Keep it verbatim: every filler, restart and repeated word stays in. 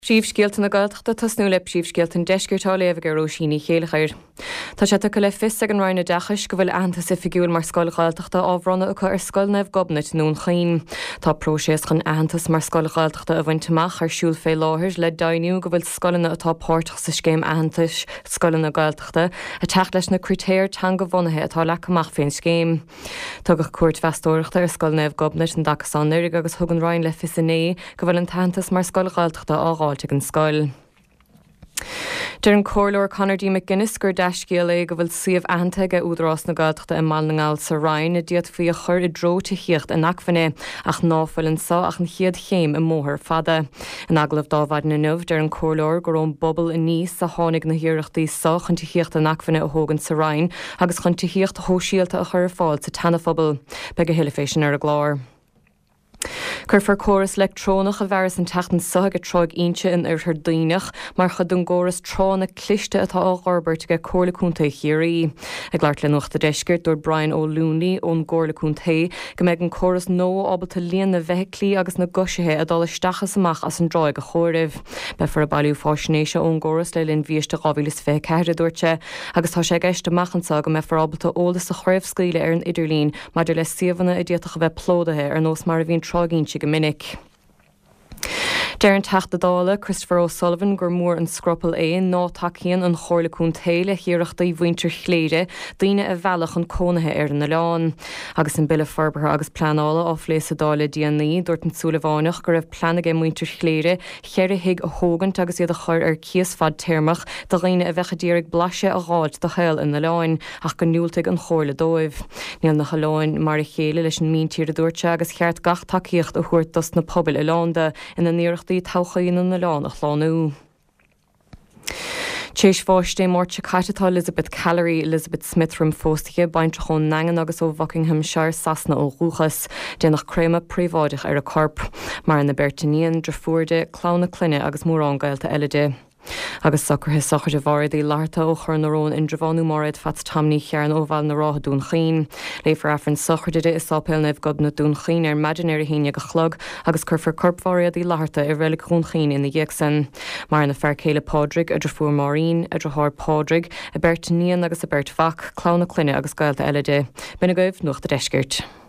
Príomhscéalta na Gaeltachta tasnú le príomhscéalta an deisceartá léamh gur róisíní chéalachair. Tá sé tucha le fis ag an roinna dechas go bhfuil aitheanta sa figiúil mar scoil Gaeltachta ábhranna acu ar scoil Nebh Gobnait nún chaoin. Tá próséas chun aitheantas mar scoil Gaeltachta a bhaintteach ar siúl fé láthir le dainiú go bhfuil scoilanna atá páirteach sa scéim aitheantas scoilanna Gaeltachta a teach leis na crutéir tan go bhonathe atá leach féin scéim. Tá go cuairt feastóireachta ar scoil Nebh Gobnait an dachas an nuirigh agus thug an roinn le fis inné go bhfuil an aitheantas mar scoil Gaeltachta á an scoil. Deir an cóirleoir Conor D. McGuinness gur deiscéal é go bhfuil siomh aitheanta ag údarrás na Gaeltachta i Mal na nGael sa Rhein a diaad faoi a chur i dro tíocht in acmhainné ach náfuil an sa ach an chiad chéim i móthir fada. An aglah dábhaid na nuamh deir an cóirleoir gur ón bobbal in níos sa tháinig na hiireachtaí sa chun tíocht in acmhainné a thógan sa Rhein agus chun tíocht thóisialta a chur fáil sa tanna-phobal be go hiile fééis sin ar a gláir. Curfar choras electrónach a bheras an teachtan sutha go troig inse in irthar daoineach mar chud an ggóras trána cliste atá á gharbairt go cóirlaúnta chiaí. Ag leart le nuachta deisceart dúir Brian O'Looney ón gcóirlaúnta go méid an choras nó ábalta líon na bheiclí agus na gusithe a dul isteachas amach as an dráig a chóiribh. Be for a bailú fáisnéise ón ggóras le linn bhíoste gábhílas fé ceithre dúirte agus tá sé gceiste machchansa go me for ábalta ólas a chroibh scaoile ar an idirlín mar de le siomhanna i dtíoach a bheith plódathe ar nós mar a bhíon tráginn go minic. Deir an teachta dála Christopher O'Sullivan gur mór an scrupal é ná takeíonn an chóirlaún téile hiireachtaí bhaintear chléide daoine a bhealach an cónathe ar na leán. Agus an bille forbartha agus planála á phléas a dála D N I dúirt an súlaháineach gur raibh planagé muintear chléide cheir a hiig a thógant agus iad a chuir ar cíos fad téirmach do dhaoine a bheitcha díreach blaise a gháid do chail in na leáin ach go núilteigh an chóirla dóibh. Níl na chaláin mar a chéile leis an míntíir a dúirte agus cheart gach takeíocht a thuairt dos na pobail i lánda ina níireachtaí táchaíonn na leán a chláánú. Téis fáiste mórte caiitetá Elizabeth Callery Elizabeth Smithram fóstaige baintre chun nangan agus ó Buckinghamshire sasna ó Rúchas dénach créime príomháideach ar a corp, mar in na Bertaníon, Drefuirde, Clána Cluine agus mórrán Gaelta eile. Agus sacrthe sachar de bhardaí láirta ó chur narón in drabhanú marid fat tamní chearan óbhail na rátha dún chaoin. Léifar affran sachardeide is sápéil Nebh Gobnait dún chaoin ar imaginéir haine go chlog agus curfar corpmhariadaí láirta i bhreile chun chaoin ina dhéagsan. Mar na fearcéile Pádraig a Drefuair Maureen a Drethár Pádraig a Bertaníon agus a Bert Fach, Clána Cluine agus Gaelta eile. Bina goibh nuachta deisceart.